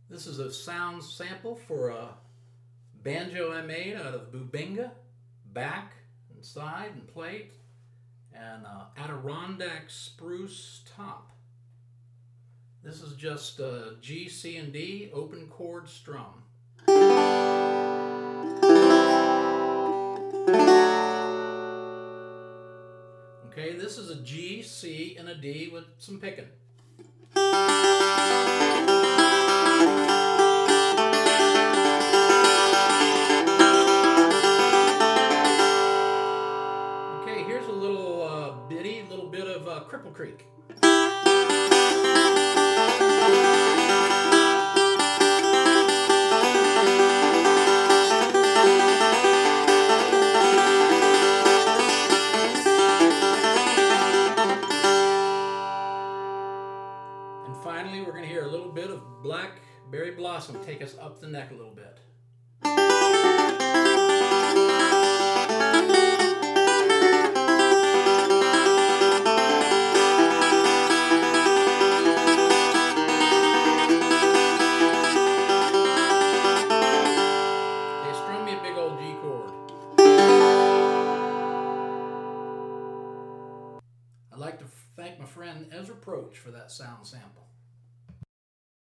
This is a sound sample for a banjo I made out of bubinga, back and side and plate, and Adirondack spruce top. This is just a G, C, and D open chord strum. Okay, this is a G, C, and a D with some picking. Okay, here's a little little bit of Cripple Creek. And finally, we're going to hear a little bit of Blackberry Blossom take us up the neck a little bit. Okay, strum me a big old G chord. I'd like to thank my friend Ezra Proch for that sound sample.